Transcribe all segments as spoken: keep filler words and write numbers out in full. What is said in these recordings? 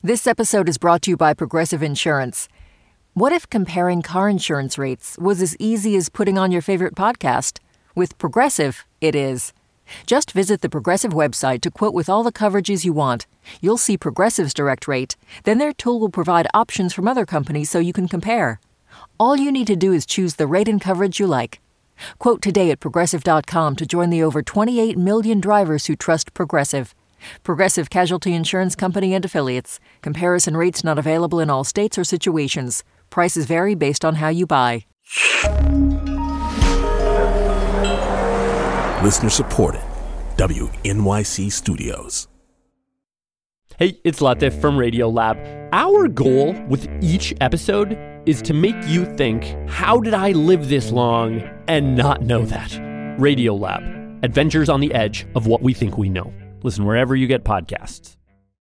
This episode is brought to you by Progressive Insurance. What if comparing car insurance rates was as easy as putting on your favorite podcast? With Progressive, it is. Just visit the Progressive website to quote with all the coverages you want. You'll see Progressive's direct rate. Then their tool will provide options from other companies so you can compare. All you need to do is choose the rate and coverage you like. Quote today at Progressive dot com to join the over twenty-eight million drivers who trust Progressive. Progressive Casualty Insurance Company and Affiliates. Comparison rates not available in all states or situations. Prices vary based on how you buy. Listener supported. W N Y C Studios. Hey, it's Latif from Radiolab. Our goal with each episode is to make you think, how did I live this long and not know that? Radiolab. Adventures on the edge of what we think we know. Listen wherever you get podcasts.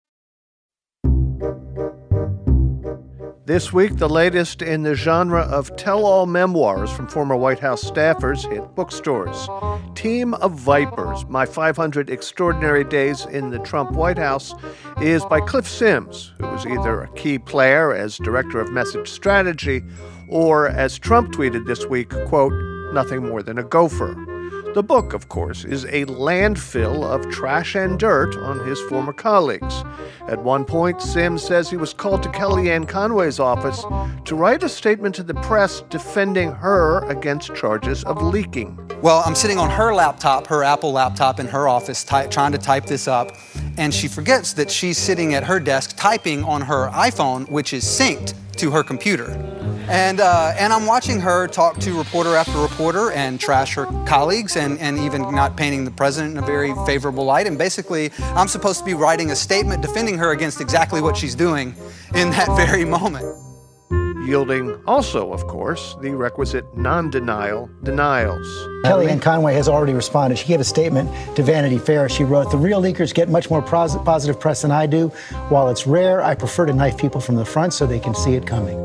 This week, the latest in the genre of tell-all memoirs from former White House staffers hit bookstores. Team of Vipers, My five hundred Extraordinary Days in the Trump White House, is by Cliff Sims, who was either a key player as director of message strategy or, as Trump tweeted this week, quote, nothing more than a gopher. The book, of course, is a landfill of trash and dirt on his former colleagues. At one point, Sims says he was called to Kellyanne Conway's office to write a statement to the press defending her against charges of leaking. Well, I'm sitting on her laptop, her Apple laptop in her office, ty- trying to type this up, and she forgets that she's sitting at her desk typing on her iPhone, which is synced to her computer. And uh, and I'm watching her talk to reporter after reporter and trash her colleagues and, and even not painting the president in a very favorable light. And basically, I'm supposed to be writing a statement defending her against exactly what she's doing in that very moment. Yielding also, of course, the requisite non-denial denials. Kellyanne Conway has already responded. She gave a statement to Vanity Fair. She wrote, "The real leakers get much more pros- positive press than I do. While it's rare, I prefer to knife people from the front so they can see it coming."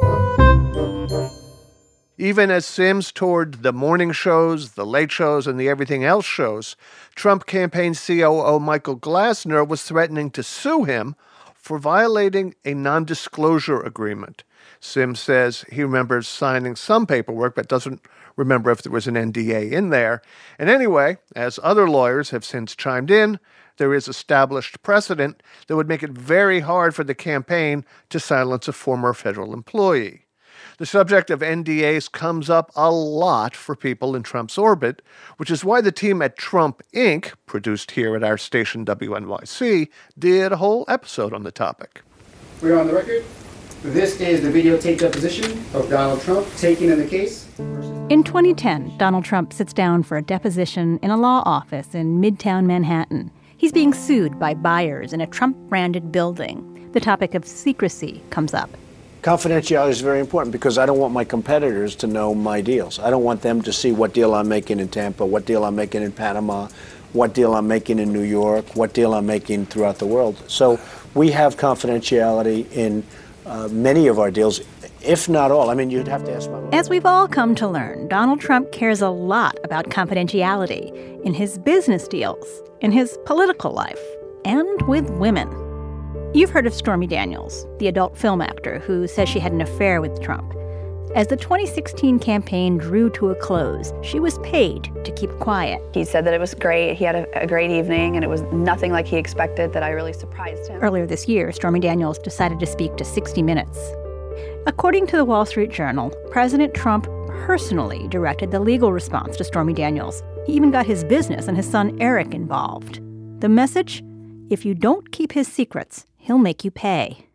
Even as Sims toured the morning shows, the late shows, and the everything else shows, Trump campaign C O O Michael Glassner was threatening to sue him for violating a non-disclosure agreement. Sims says he remembers signing some paperwork, but doesn't remember if there was an N D A in there. And anyway, as other lawyers have since chimed in, there is established precedent that would make it very hard for the campaign to silence a former federal employee. The subject of N D As comes up a lot for people in Trump's orbit, which is why the team at Trump Incorporated, produced here at our station W N Y C, did a whole episode on the topic. We're on the record. This is the videotaped deposition of Donald Trump taken in the case. In twenty ten, Donald Trump sits down for a deposition in a law office in Midtown Manhattan. He's being sued by buyers in a Trump-branded building. The topic of secrecy comes up. Confidentiality is very important because I don't want my competitors to know my deals. I don't want them to see what deal I'm making in Tampa, what deal I'm making in Panama, what deal I'm making in New York, what deal I'm making throughout the world. So we have confidentiality in uh, many of our deals, if not all. I mean, you'd have to ask my lawyer. As we've all come to learn, Donald Trump cares a lot about confidentiality in his business deals, in his political life, and with women. You've heard of Stormy Daniels, the adult film actor who says she had an affair with Trump. As the twenty sixteen campaign drew to a close, she was paid to keep quiet. He said that it was great, he had a, a great evening, and it was nothing like he expected, that I really surprised him. Earlier this year, Stormy Daniels decided to speak to sixty minutes. According to the Wall Street Journal, President Trump personally directed the legal response to Stormy Daniels. He even got his business and his son Eric involved. The message? If you don't keep his secrets, he'll make you pay.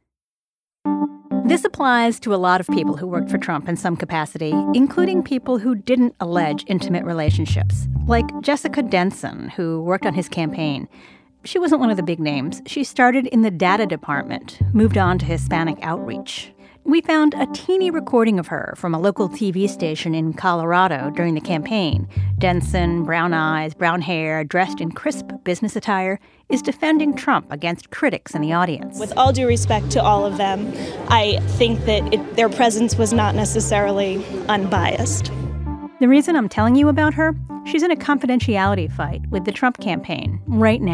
This applies to a lot of people who worked for Trump in some capacity, including people who didn't allege intimate relationships, like Jessica Denson, who worked on his campaign. She wasn't one of the big names. She started in the data department, moved on to Hispanic outreach. We found a teeny recording of her from a local T V station in Colorado during the campaign. Denson, brown eyes, brown hair, dressed in crisp business attire, is defending Trump against critics in the audience. With all due respect to all of them, I think that it, their presence was not necessarily unbiased. The reason I'm telling you about her? She's in a confidentiality fight with the Trump campaign right now.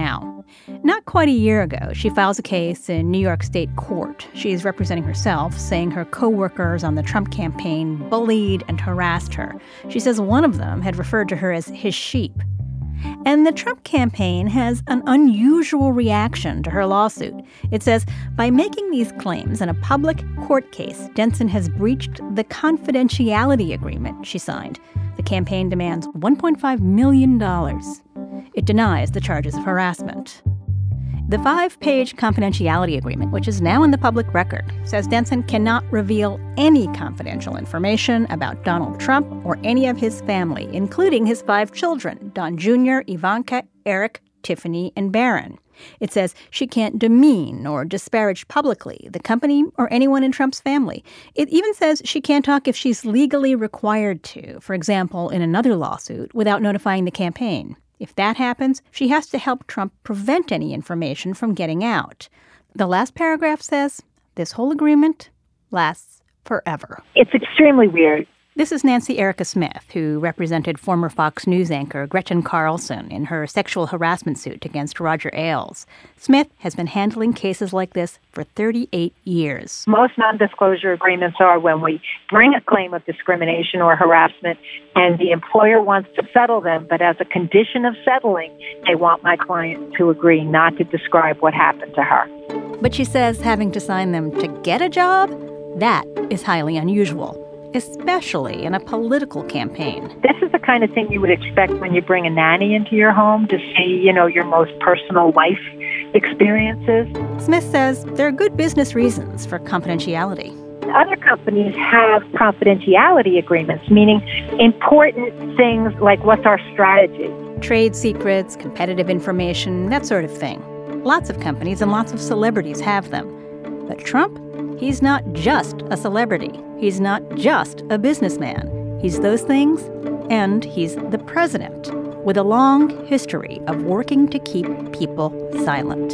Not quite a year ago, she files a case in New York State court. She's representing herself, saying her co-workers on the Trump campaign bullied and harassed her. She says one of them had referred to her as his sheep. And the Trump campaign has an unusual reaction to her lawsuit. It says, by making these claims in a public court case, Denson has breached the confidentiality agreement she signed. The campaign demands one point five million dollars. It denies the charges of harassment. The five-page confidentiality agreement, which is now in the public record, says Denson cannot reveal any confidential information about Donald Trump or any of his family, including his five children, Don Junior, Ivanka, Eric, Tiffany, and Barron. It says she can't demean or disparage publicly the company or anyone in Trump's family. It even says she can't talk if she's legally required to, for example, in another lawsuit, without notifying the campaign. If that happens, she has to help Trump prevent any information from getting out. The last paragraph says this whole agreement lasts forever. It's extremely weird. This is Nancy Erica Smith, who represented former Fox News anchor Gretchen Carlson in her sexual harassment suit against Roger Ailes. Smith has been handling cases like this for thirty-eight years. Most non-disclosure agreements are when we bring a claim of discrimination or harassment and the employer wants to settle them, but as a condition of settling, they want my client to agree not to describe what happened to her. But she says having to sign them to get a job, that is highly unusual, especially in a political campaign. This is the kind of thing you would expect when you bring a nanny into your home to see, you know, your most personal life experiences. Smith says there are good business reasons for confidentiality. Other companies have confidentiality agreements, meaning important things like what's our strategy. Trade secrets, competitive information, that sort of thing. Lots of companies and lots of celebrities have them. But Trump, he's not just a celebrity. He's not just a businessman. He's those things, and he's the president, with a long history of working to keep people silent.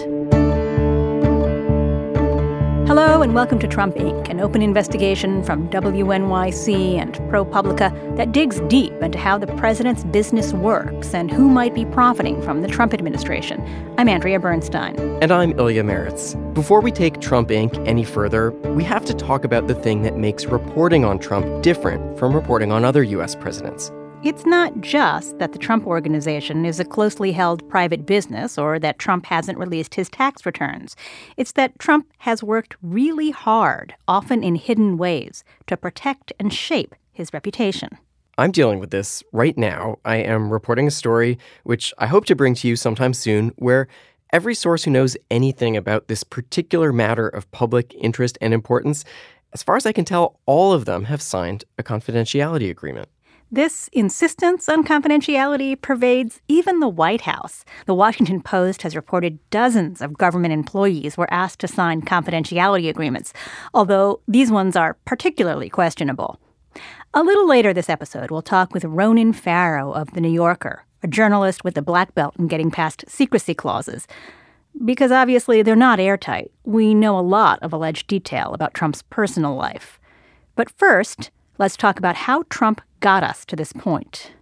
Hello and welcome to Trump, Incorporated, an open investigation from W N Y C and ProPublica that digs deep into how the president's business works and who might be profiting from the Trump administration. I'm Andrea Bernstein. And I'm Ilya Meritz. Before we take Trump, Incorporated any further, we have to talk about the thing that makes reporting on Trump different from reporting on other U S presidents. It's not just that the Trump Organization is a closely held private business or that Trump hasn't released his tax returns. It's that Trump has worked really hard, often in hidden ways, to protect and shape his reputation. I'm dealing with this right now. I am reporting a story, which I hope to bring to you sometime soon, where every source who knows anything about this particular matter of public interest and importance, as far as I can tell, all of them have signed a confidentiality agreement. This insistence on confidentiality pervades even the White House. The Washington Post has reported dozens of government employees were asked to sign confidentiality agreements, although these ones are particularly questionable. A little later this episode, we'll talk with Ronan Farrow of The New Yorker, a journalist with a black belt in getting past secrecy clauses. Because obviously they're not airtight. We know a lot of alleged detail about Trump's personal life. But first, let's talk about how Trump got us to this point.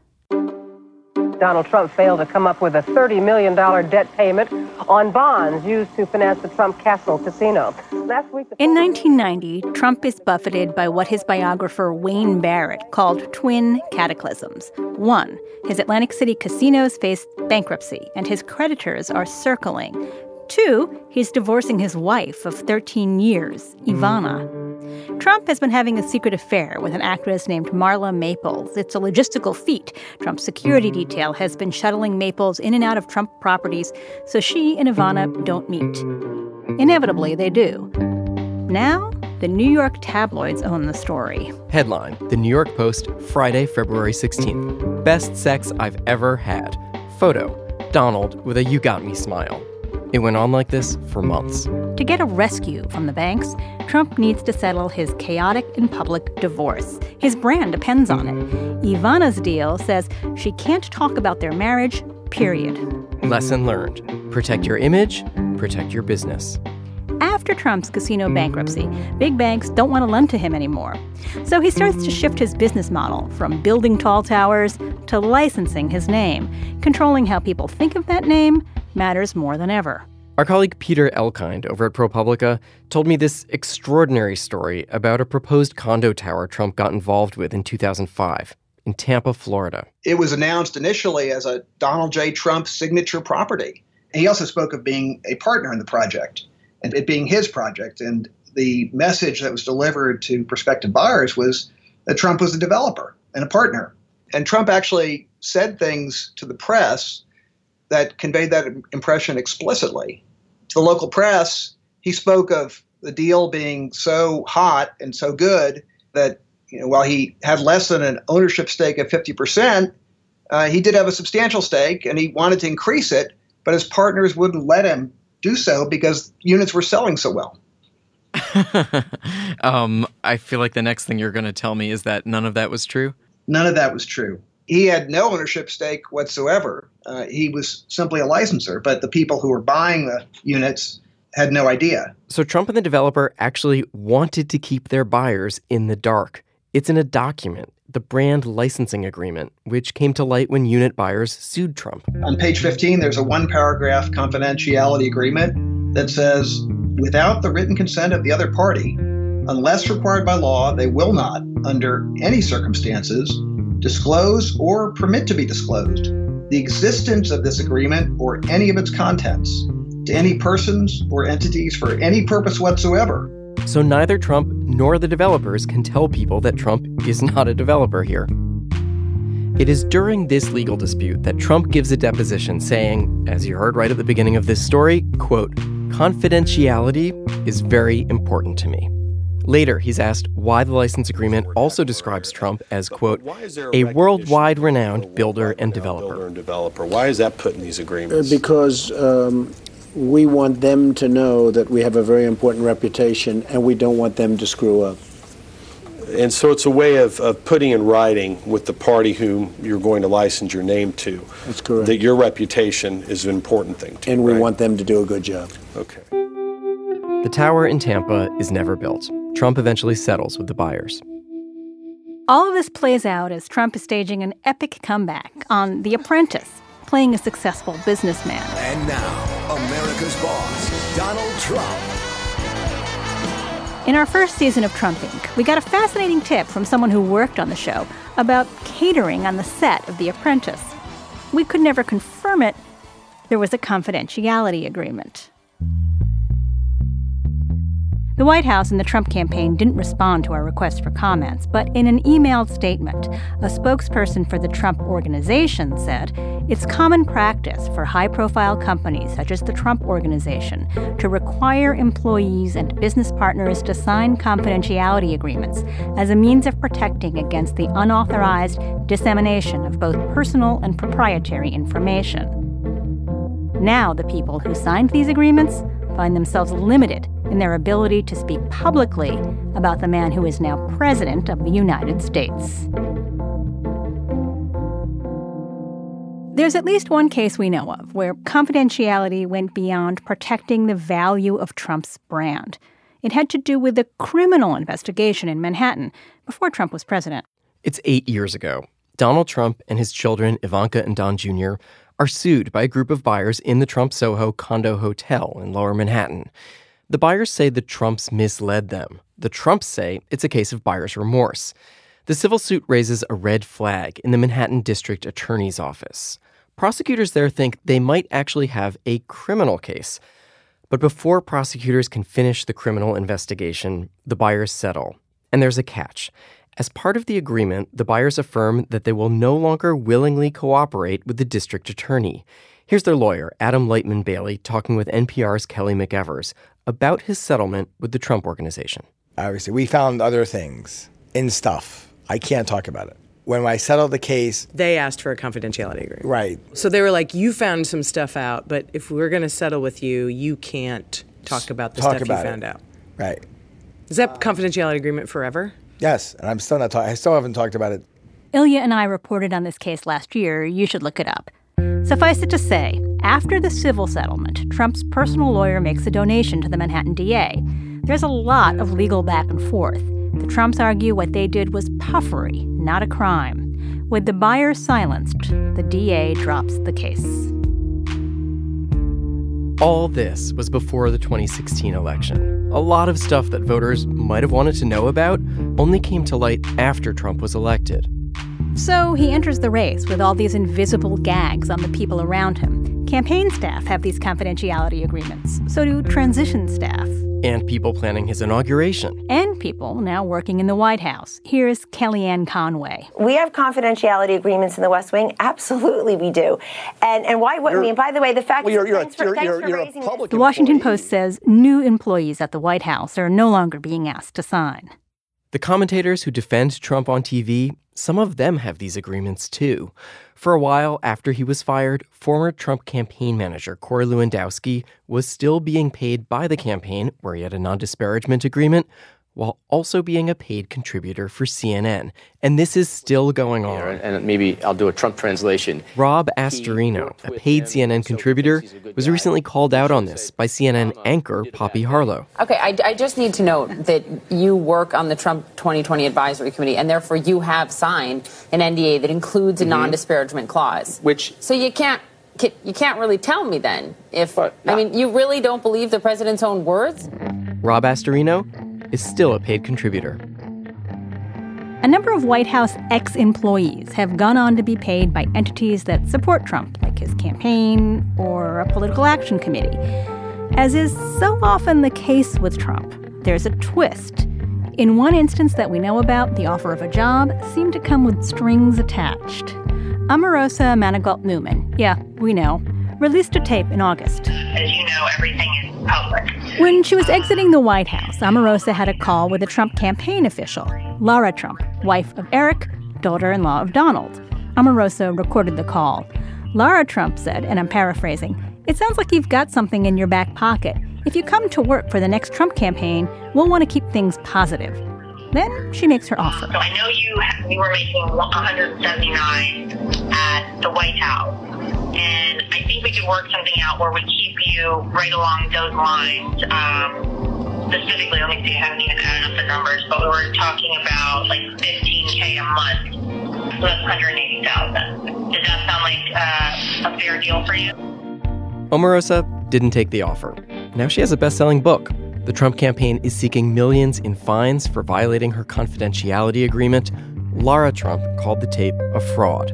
Donald Trump failed to come up with a thirty million dollars debt payment on bonds used to finance the Trump Castle Casino. Last week, in nineteen ninety, Trump is buffeted by what his biographer Wayne Barrett called twin cataclysms. One, his Atlantic City casinos face bankruptcy, and his creditors are circling. Two, he's divorcing his wife of thirteen years, Ivana. Trump has been having a secret affair with an actress named Marla Maples. It's a logistical feat. Trump's security detail has been shuttling Maples in and out of Trump properties so she and Ivana don't meet. Inevitably, they do. Now, the New York tabloids own the story. Headline, The New York Post, Friday, February sixteenth. Best sex I've ever had. Photo, Donald with a you got me smile. It went on like this for months. To get a rescue from the banks, Trump needs to settle his chaotic and public divorce. His brand depends on it. Ivana's deal says she can't talk about their marriage, period. Lesson learned. Protect your image, protect your business. After Trump's casino bankruptcy, big banks don't want to lend to him anymore. So he starts to shift his business model from building tall towers to licensing his name, controlling how people think of that name matters more than ever. Our colleague Peter Elkind over at ProPublica told me this extraordinary story about a proposed condo tower Trump got involved with in two thousand five in Tampa, Florida. It was announced initially as a Donald J. Trump signature property. And he also spoke of being a partner in the project and it being his project. And the message that was delivered to prospective buyers was that Trump was a developer and a partner. And Trump actually said things to the press that conveyed that impression explicitly. To the local press, he spoke of the deal being so hot and so good that, you know, while he had less than an ownership stake of fifty percent, uh, he did have a substantial stake and he wanted to increase it, but his partners wouldn't let him do so because units were selling so well. um, I feel like the next thing you're going to tell me is that none of that was true? None of that was true. He had no ownership stake whatsoever. Uh, he was simply a licenser, but the people who were buying the units had no idea. So Trump and the developer actually wanted to keep their buyers in the dark. It's in a document, the Brand Licensing Agreement, which came to light when unit buyers sued Trump. On page fifteen, there's a one-paragraph confidentiality agreement that says, without the written consent of the other party, unless required by law, they will not, under any circumstances, disclose or permit to be disclosed the existence of this agreement or any of its contents to any persons or entities for any purpose whatsoever. So neither Trump nor the developers can tell people that Trump is not a developer here. It is during this legal dispute that Trump gives a deposition saying, as you heard right at the beginning of this story, quote, confidentiality is very important to me. Later, he's asked why the license agreement also describes Trump as, quote, a worldwide renowned builder and developer. Why is that put in these agreements? Because um, we want them to know that we have a very important reputation and we don't want them to screw up. And so it's a way of, of putting in writing with the party whom you're going to license your name to. That's correct. That your reputation is an important thing to you. And we right? want them to do a good job. Okay. The tower in Tampa is never built. Trump eventually settles with the buyers. All of this plays out as Trump is staging an epic comeback on The Apprentice, playing a successful businessman. And now, America's boss, Donald Trump. In our first season of Trump Incorporated, we got a fascinating tip from someone who worked on the show about catering on the set of The Apprentice. We could never confirm it. There was a confidentiality agreement. The White House and the Trump campaign didn't respond to our request for comments, but in an emailed statement, a spokesperson for the Trump Organization said it's common practice for high-profile companies such as the Trump Organization to require employees and business partners to sign confidentiality agreements as a means of protecting against the unauthorized dissemination of both personal and proprietary information. Now the people who signed these agreements find themselves limited in their ability to speak publicly about the man who is now president of the United States. There's at least one case we know of where confidentiality went beyond protecting the value of Trump's brand. It had to do with a criminal investigation in Manhattan before Trump was president. It's eight years ago. Donald Trump and his children, Ivanka and Don Junior, are sued by a group of buyers in the Trump Soho condo hotel in Lower Manhattan. The buyers say the Trumps misled them. The Trumps say it's a case of buyer's remorse. The civil suit raises a red flag in the Manhattan District Attorney's Office. Prosecutors there think they might actually have a criminal case. But before prosecutors can finish the criminal investigation, the buyers settle. And there's a catch. As part of the agreement, the buyers affirm that they will no longer willingly cooperate with the district attorney. Here's their lawyer, Adam Lightman Bailey, talking with N P R's Kelly McEvers about his settlement with the Trump Organization. Obviously, we found other things in stuff. I can't talk about it. When I settled the case... They asked for a confidentiality agreement. Right. So they were like, you found some stuff out, but if we're going to settle with you, you can't talk about the talk stuff about you found it. out. Right. Is that confidentiality agreement forever? Yes, and I'm still not talking. I still haven't talked about it. Ilya and I reported on this case last year. You should look it up. Suffice it to say, after the civil settlement, Trump's personal lawyer makes a donation to the Manhattan D A. There's a lot of legal back and forth. The Trumps argue what they did was puffery, not a crime. With the buyers silenced, the D A drops the case. All this was before the twenty sixteen election. A lot of stuff that voters might have wanted to know about only came to light after Trump was elected. So he enters the race with all these invisible gags on the people around him. Campaign staff have these confidentiality agreements. So do transition staff. And people planning his inauguration. And people now working in the White House. Here's Kellyanne Conway. We have confidentiality agreements in the West Wing. Absolutely we do. And and why wouldn't You're, we? And by the way, the fact well, you're, is, you're, thanks for, you're, thanks you're, for you're raising a this. public The Washington employee. Post says new employees at the White House are no longer being asked to sign. The commentators who defend Trump on T V, some of them have these agreements too. For a while after he was fired, former Trump campaign manager Corey Lewandowski was still being paid by the campaign, where he had a non-disparagement agreement, while also being a paid contributor for C N N. And this is still going on. And maybe I'll do a Trump translation. Rob Astorino, a paid C N N contributor, was recently called out on this by C N N anchor Poppy Harlow. Okay, I, I just need to note that you work on the Trump twenty twenty Advisory Committee, and therefore you have signed an N D A that includes a mm-hmm. non-disparagement clause. Which so you can't you can't really tell me then if but, no. I mean you really don't believe the president's own words? Rob Astorino is still a paid contributor. A number of White House ex-employees have gone on to be paid by entities that support Trump, like his campaign or a political action committee. As is so often the case with Trump, there's a twist. In one instance that we know about, the offer of a job seemed to come with strings attached. Omarosa Manigault-Newman, yeah, we know, released a tape in August. As you know, everything is public. When she was exiting the White House, Omarosa had a call with a Trump campaign official, Lara Trump, wife of Eric, daughter-in-law of Donald. Omarosa recorded the call. Lara Trump said, and I'm paraphrasing, "It sounds like you've got something in your back pocket. If you come to work for the next Trump campaign, we'll want to keep things positive." Then she makes her offer. So I know you you were making one hundred seventy-nine at the White House, and I think we could work something out where we keep you right along those lines. Um, specifically, let me see, I haven't even added up the numbers, but we were talking about like fifteen K a month, so that's one hundred eighty thousand. Does that sound like uh, a fair deal for you? Omarosa didn't take the offer. Now she has a best-selling book. The Trump campaign is seeking millions in fines for violating her confidentiality agreement. Lara Trump called the tape a fraud.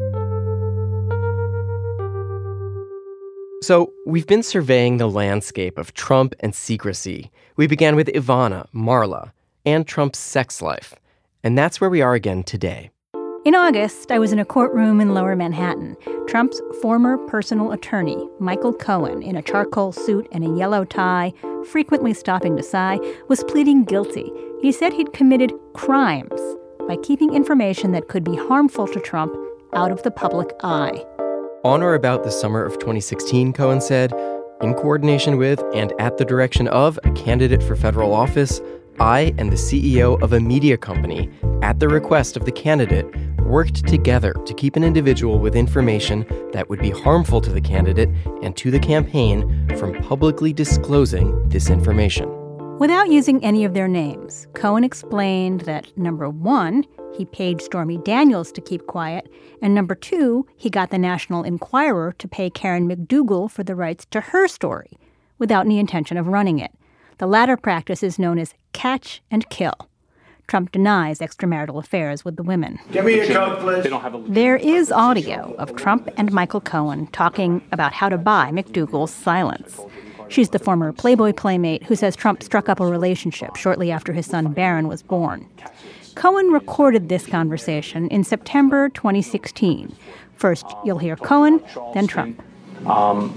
So we've been surveying the landscape of Trump and secrecy. We began with Ivana, Marla, and Trump's sex life. And that's where we are again today. In August, I was in a courtroom in Lower Manhattan. Trump's former personal attorney, Michael Cohen, in a charcoal suit and a yellow tie, frequently stopping to sigh, was pleading guilty. He said he'd committed crimes by keeping information that could be harmful to Trump out of the public eye. On or about the summer of twenty sixteen, Cohen said, in coordination with and at the direction of a candidate for federal office, I and the C E O of a media company, at the request of the candidate, worked together to keep an individual with information that would be harmful to the candidate and to the campaign from publicly disclosing this information. Without using any of their names, Cohen explained that, number one, he paid Stormy Daniels to keep quiet, and number two, he got the National Enquirer to pay Karen McDougal for the rights to her story, without any intention of running it. The latter practice is known as catch and kill. Trump denies extramarital affairs with the women. Give me a Coke, please. There is audio of Trump and Michael Cohen talking about how to buy McDougal's silence. She's the former Playboy playmate who says Trump struck up a relationship shortly after his son Barron was born. Cohen recorded this conversation in September twenty sixteen. First, you'll hear Cohen, then Trump. Um,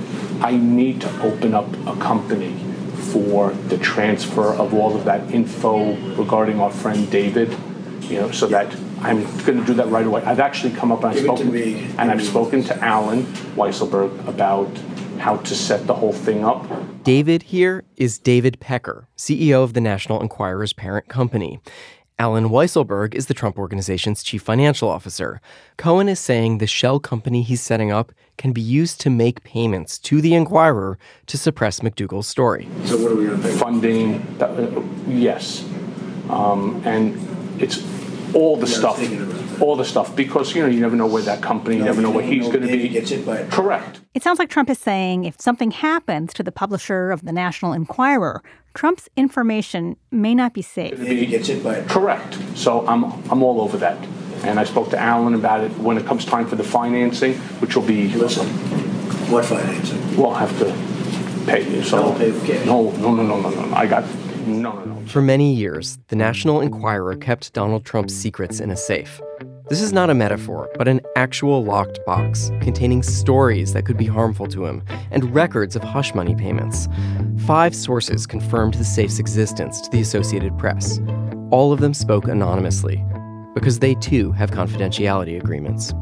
I need to open up a company for the transfer of all of that info regarding our friend David, you know, so that I'm going to do that right away. I've actually come up and I've spoken, and I've spoken to Alan Weisselberg about how to set the whole thing up. David here is David Pecker, C E O of the National Enquirer's parent company. Alan Weisselberg is the Trump Organization's chief financial officer. Cohen is saying the shell company he's setting up can be used to make payments to the Enquirer to suppress McDougal's story. So what are we going to pay? Funding, uh, yes. Um, and it's all the stuff. all the stuff, because, you know, you never know where that company, you No, never you know where never he's know going to if be. he gets hit by a- Correct. It sounds like Trump is saying if something happens to the publisher of the National Enquirer, Trump's information may not be safe. If he gets hit by a- Correct. So I'm I'm all over that. And I spoke to Alan about it when it comes time for the financing, which will be... Listen, what financing? We'll have to pay you. So, No, pay with cash. No, no, no, no, no, no. I got... No, no, no. For many years, the National Enquirer kept Donald Trump's secrets in a safe. This is not a metaphor, but an actual locked box containing stories that could be harmful to him and records of hush money payments. Five sources confirmed the safe's existence to the Associated Press. All of them spoke anonymously, because they too have confidentiality agreements.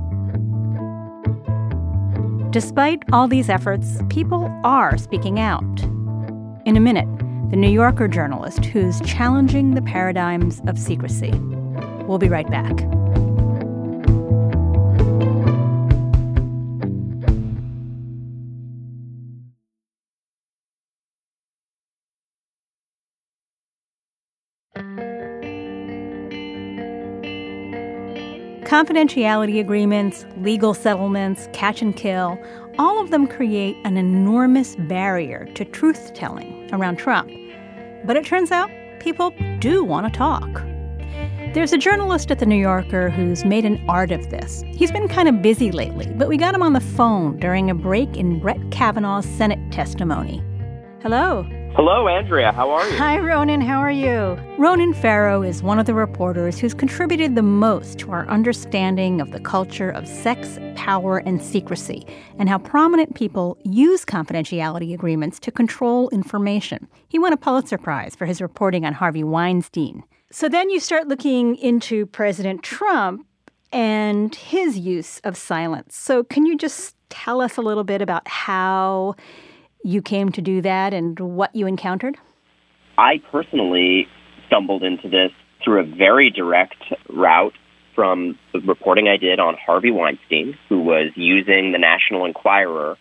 Despite all these efforts, people are speaking out. In a minute, the New Yorker journalist who's challenging the paradigms of secrecy. We'll be right back. Confidentiality agreements, legal settlements, catch and kill, all of them create an enormous barrier to truth-telling around Trump. But it turns out people do want to talk. There's a journalist at The New Yorker who's made an art of this. He's been kind of busy lately, but we got him on the phone during a break in Brett Kavanaugh's Senate testimony. Hello. Hello, Andrea. How are you? Hi, Ronan. How are you? Ronan Farrow is one of the reporters who's contributed the most to our understanding of the culture of sex, power, and secrecy, and how prominent people use confidentiality agreements to control information. He won a Pulitzer Prize for his reporting on Harvey Weinstein. So then you start looking into President Trump and his use of silence. So can you just tell us a little bit about how you came to do that and what you encountered? I personally stumbled into this through a very direct route from the reporting I did on Harvey Weinstein, who was using the National Enquirer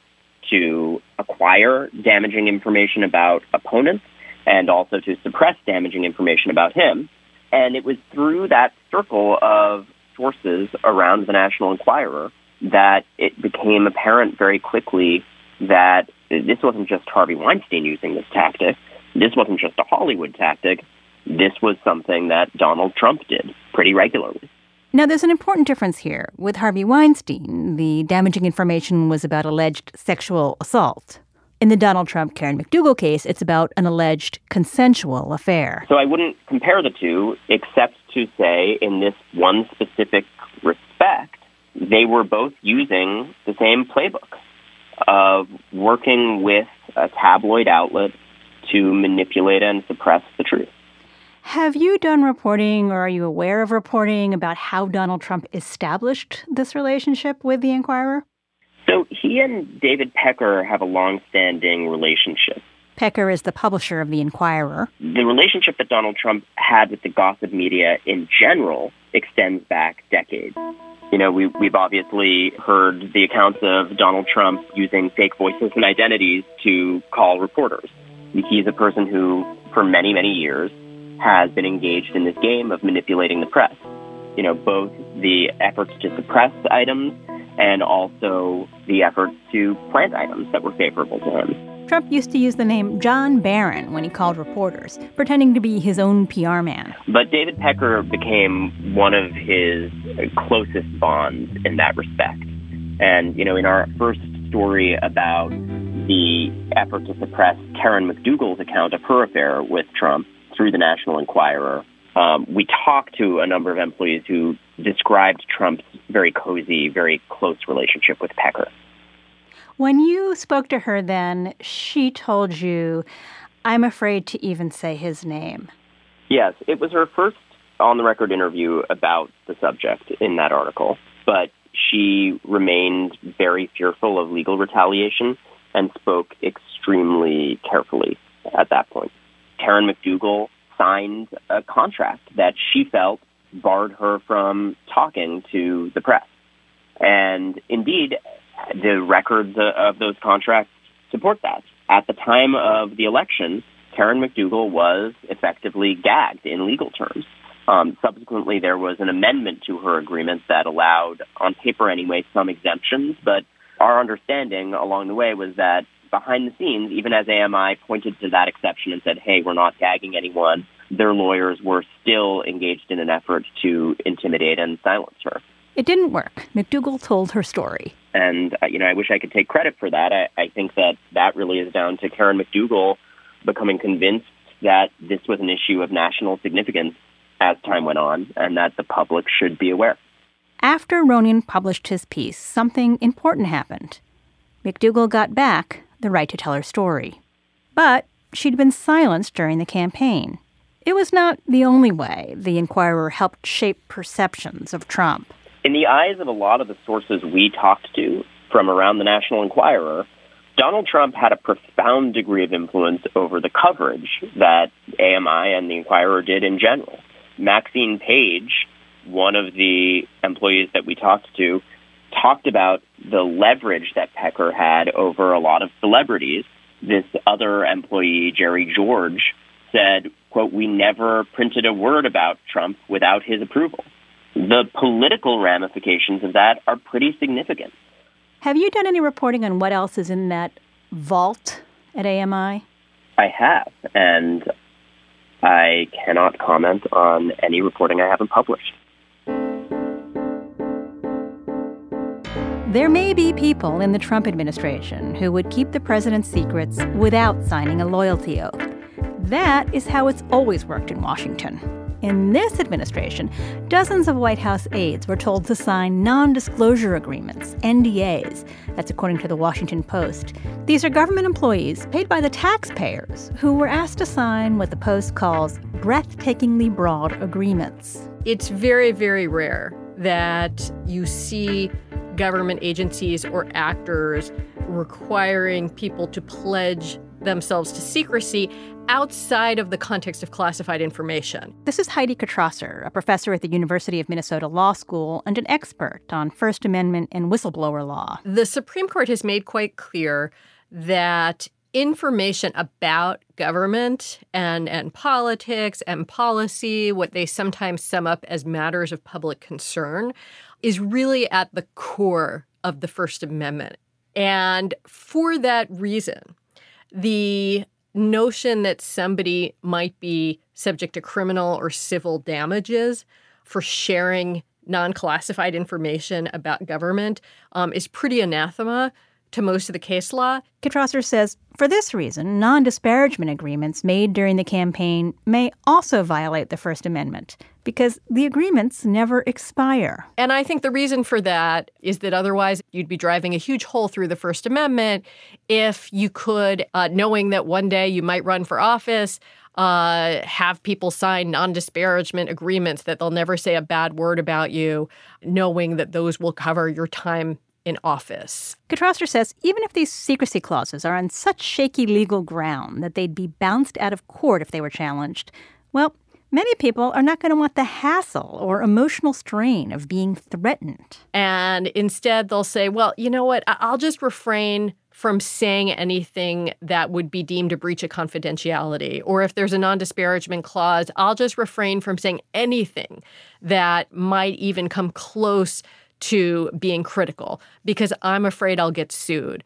to acquire damaging information about opponents and also to suppress damaging information about him. And it was through that circle of sources around the National Enquirer that it became apparent very quickly that this wasn't just Harvey Weinstein using this tactic. This wasn't just a Hollywood tactic. This was something that Donald Trump did pretty regularly. Now, there's an important difference here. With Harvey Weinstein, the damaging information was about alleged sexual assault. In the Donald Trump Karen McDougal case, it's about an alleged consensual affair. So I wouldn't compare the two, except to say in this one specific respect, they were both using the same playbook of working with a tabloid outlet to manipulate and suppress the truth. Have you done reporting, or are you aware of reporting about how Donald Trump established this relationship with the Enquirer? So he and David Pecker have a long-standing relationship. Pecker is the publisher of the Enquirer. The relationship that Donald Trump had with the gossip media in general extends back decades. You know, we, we've obviously heard the accounts of Donald Trump using fake voices and identities to call reporters. He's a person who, for many, many years, has been engaged in this game of manipulating the press. You know, both the efforts to suppress items and also the efforts to plant items that were favorable to him. Trump used to use the name John Barron when he called reporters, pretending to be his own P R man. But David Pecker became one of his closest bonds in that respect. And, you know, in our first story about the effort to suppress Karen McDougal's account of her affair with Trump through the National Enquirer, um, we talked to a number of employees who described Trump's very cozy, very close relationship with Pecker. When you spoke to her then, she told you, I'm afraid to even say his name. Yes, it was her first on-the-record interview about the subject in that article, but she remained very fearful of legal retaliation and spoke extremely carefully at that point. Karen McDougal signed a contract that she felt barred her from talking to the press. And indeed, the records of those contracts support that. At the time of the election, Karen McDougal was effectively gagged in legal terms. Um, subsequently, there was an amendment to her agreement that allowed, on paper anyway, some exemptions. But our understanding along the way was that behind the scenes, even as A M I pointed to that exception and said, hey, we're not gagging anyone, their lawyers were still engaged in an effort to intimidate and silence her. It didn't work. McDougal told her story. And, uh, you know, I wish I could take credit for that. I, I think that that really is down to Karen McDougal becoming convinced that this was an issue of national significance as time went on, and that the public should be aware. After Ronen published his piece, something important happened. McDougal got back the right to tell her story. But she'd been silenced during the campaign. It was not the only way the Inquirer helped shape perceptions of Trump. In the eyes of a lot of the sources we talked to from around the National Enquirer, Donald Trump had a profound degree of influence over the coverage that A M I and the Inquirer did in general. Maxine Page, one of the employees that we talked to, talked about the leverage that Pecker had over a lot of celebrities. This other employee, Jerry George, said, quote, we never printed a word about Trump without his approval. The political ramifications of that are pretty significant. Have you done any reporting on what else is in that vault at A M I? I have, and I cannot comment on any reporting I haven't published. There may be people in the Trump administration who would keep the president's secrets without signing a loyalty oath. That is how it's always worked in Washington. In this administration, dozens of White House aides were told to sign non-disclosure agreements, N D As. That's according to the Washington Post. These are government employees paid by the taxpayers who were asked to sign what the Post calls breathtakingly broad agreements. It's very, very rare that you see government agencies or actors requiring people to pledge themselves to secrecy outside of the context of classified information. This is Heidi Kitrosser, a professor at the University of Minnesota Law School and an expert on First Amendment and whistleblower law. The Supreme Court has made quite clear that information about government and, and politics and policy, what they sometimes sum up as matters of public concern, is really at the core of the First Amendment. And for that reason, the notion that somebody might be subject to criminal or civil damages for sharing non-classified information about government um, is pretty anathema to most of the case law. Kitrosser says, for this reason, non-disparagement agreements made during the campaign may also violate the First Amendment because the agreements never expire. And I think the reason for that is that otherwise you'd be driving a huge hole through the First Amendment if you could, uh, knowing that one day you might run for office, uh, have people sign non-disparagement agreements that they'll never say a bad word about you, knowing that those will cover your time in office. Kitrosser says even if these secrecy clauses are on such shaky legal ground that they'd be bounced out of court if they were challenged, well, many people are not going to want the hassle or emotional strain of being threatened. And instead they'll say, well, you know what, I'll just refrain from saying anything that would be deemed a breach of confidentiality. Or if there's a non-disparagement clause, I'll just refrain from saying anything that might even come close to being critical because I'm afraid I'll get sued.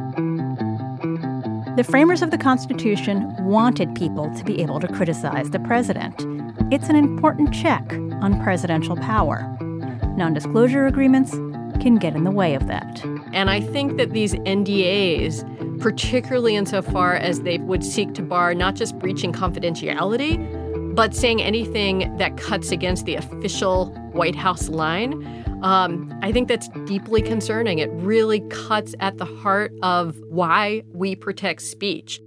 The framers of the Constitution wanted people to be able to criticize the president. It's an important check on presidential power. Non-disclosure agreements can get in the way of that. And I think that these N D As, particularly insofar as they would seek to bar not just breaching confidentiality, but saying anything that cuts against the official White House line, Um, I think that's deeply concerning. It really cuts at the heart of why we protect speech.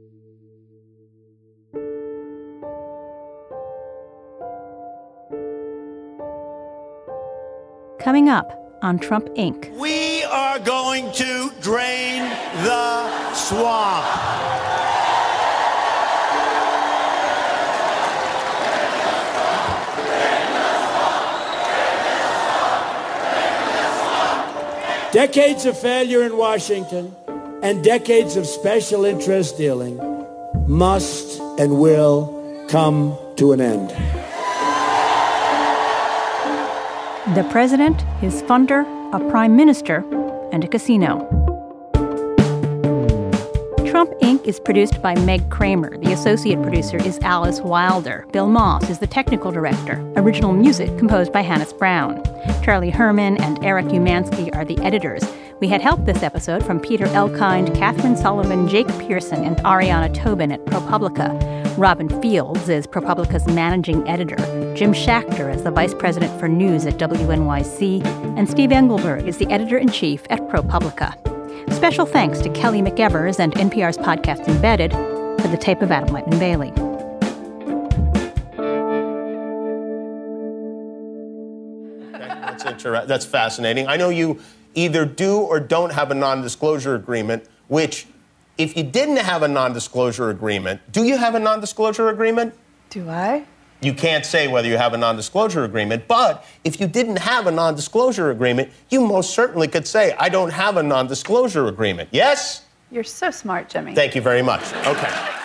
Coming up on Trump Incorporated. We are going to drain the swamp. Decades of failure in Washington and decades of special interest dealing must and will come to an end. The president, his funder, a prime minister, and a casino. Trump, Incorporated is produced by Meg Kramer. The associate producer is Alice Wilder. Bill Moss is the technical director. Original music composed by Hannes Brown. Charlie Herman and Eric Umansky are the editors. We had help this episode from Peter Elkind, Catherine Sullivan, Jake Pearson, and Ariana Tobin at ProPublica. Robin Fields is ProPublica's managing editor. Jim Schachter is the vice president for news at W N Y C. And Steve Engelberg is the editor-in-chief at ProPublica. Special thanks to Kelly McEvers and N P R's podcast Embedded for the tape of Adam Lightman Bailey. That's, inter- that's fascinating. I know you either do or don't have a non-disclosure agreement, which, if you didn't have a non-disclosure agreement, do you have a non-disclosure agreement? Do I? You can't say whether you have a non-disclosure agreement, but if you didn't have a non-disclosure agreement, you most certainly could say, I don't have a non-disclosure agreement. Yes? You're so smart, Jimmy. Thank you very much. Okay.